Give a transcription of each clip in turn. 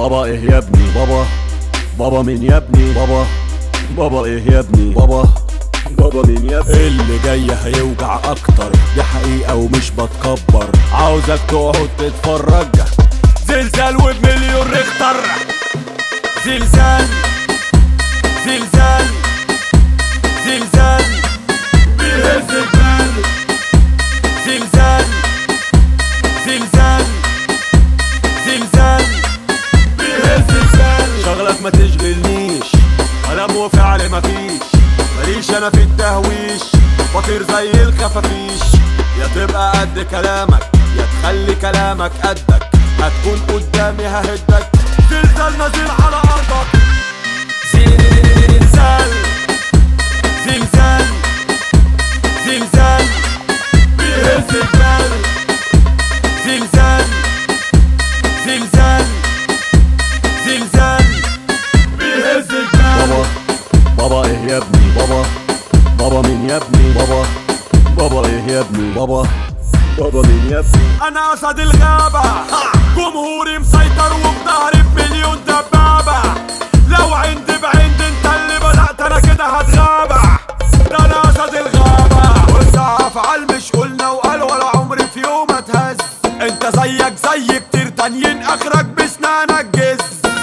بابا ايه يا ابني؟ بابا مين يا ابني؟ بابا ايه يا ابني؟ بابا مين يا ابني؟ اللي جاي هيوجع اكتر، دي حقيقة ومش بتكبر، عاوزك تقعد تتفرج. زلزال وبمليون ريختر، زلزال زلزال زلزال بيهز الجبال، زلزال زلزال زلزال بيهز الجبال. شغلك ما تشغلنيش، كلام وفعل مفيش، ماليش انا في التهويش، بطير زي الخفافيش. يا تبقى قد كلامك يا تخلي كلامك قدك، هتكون قدامي ههدك. زلزال نازل على ارضك، زلزال زلزال زلزال بيهز الجبال، زلزال زلزال زلزال بيهز الجبال. بابا ايه يا ابني؟ بابا مين يا ابني؟ بابا ايه يا ابني؟ بابا مين يا ابني؟ انا اسد الغابة، جمهوري مسيطر وبظهري بمليون دبابة. لو عندي بعند انت اللي بدأت انا كده هتغابة. ده انا اسد الغابة، وسع افعال مش قلنا وقال، ولا عمري في يوم اتهز. انت زيك زي كتير تانيين اخرك بسنانك جز.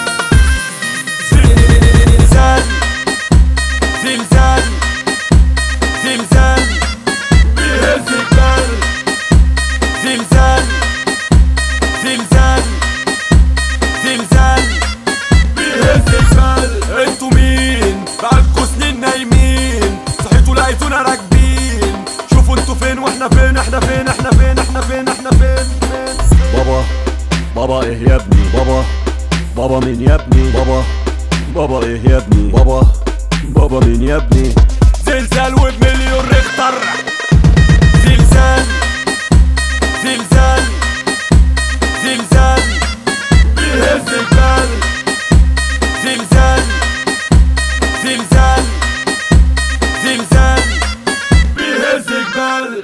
زلزال زلزال زلزال بيهز الجبال، زلزال زلزال زلزال بيهز الجبال. انتوا مين؟ بقالكوا سنين نايمين، صحيتوا لقيتونا راكبين. شوفوا انتوا فين واحنا فين، احنا فين احنا فين احنا فين احنا فين فين. بابا ايه يا ابني؟ بابا مين يا ابني؟ بابا ايه يا ابني؟ بابا مين يا ابني؟ زلزال وبمليون ريختر، زلزال زلزال زلزال بيهز الجبال، زلزال زلزال زلزال بيهز الجبال.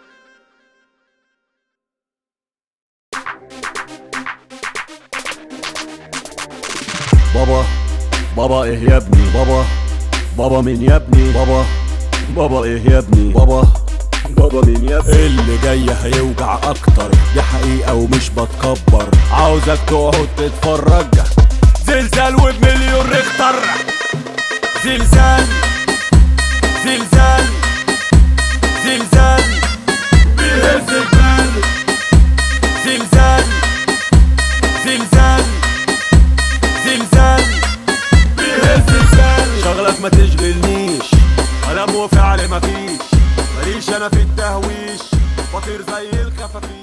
بابا ايه يا ابني؟ بابا مين يا ابني؟ بابا ايه يا ابني؟ بابا مين يا ابني؟ اللي جاي هيوجع اكتر، دي حقيقة ومش بتكبر، عاوزك تقعد تتفرج. زلزال وبمليون ريختر، زلزال زلزال زلزال بيهز الجبال، زلزال زلزال زلزال بيهز الجبال. شغلك ما تشغلنيش، كلام وفعل مفيش، ماليش انا في التهويش، بطير زي الخفافيش.